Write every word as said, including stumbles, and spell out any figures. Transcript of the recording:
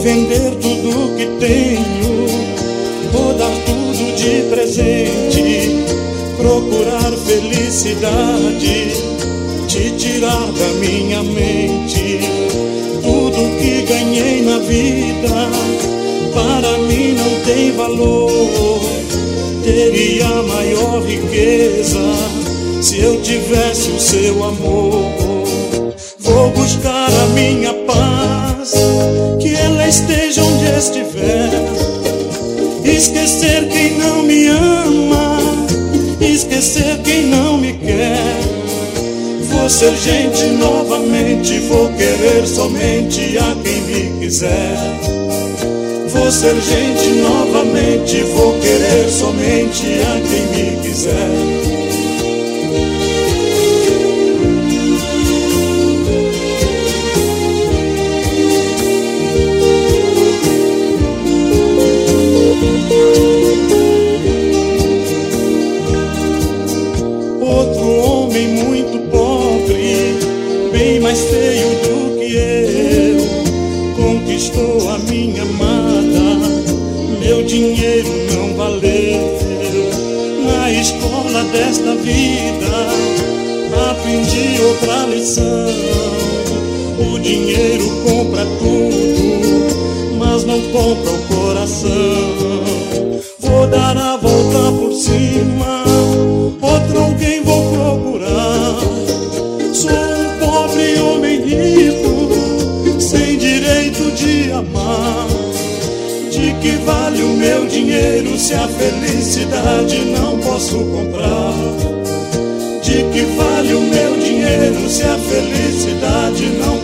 vender tudo que tenho, vou dar tudo de presente, procurar felicidade, te tirar da minha mente. Tudo que ganhei na vida para mim não tem valor. Teria maior riqueza se eu tivesse o seu amor. Vou buscar a minha paz, que ela esteja onde estiver. Esquecer quem não me ama, esquecer quem não me quer. Vou ser gente novamente, vou querer somente a quem me quiser. Vou ser gente novamente, vou querer somente a quem me quiser. Outro homem muito pobre, bem mais feio do que eu, conquistou a minha amada, meu dinheiro não valeu. Na escola desta vida aprendi outra lição: o dinheiro compra tudo, mas não compra o coração. Vou dar a volta por cima, outro alguém vou procurar. Sou um pobre homem rico, sem direito de amar. De que vale o meu dinheiro se a felicidade não posso comprar? De que vale o meu dinheiro se a felicidade não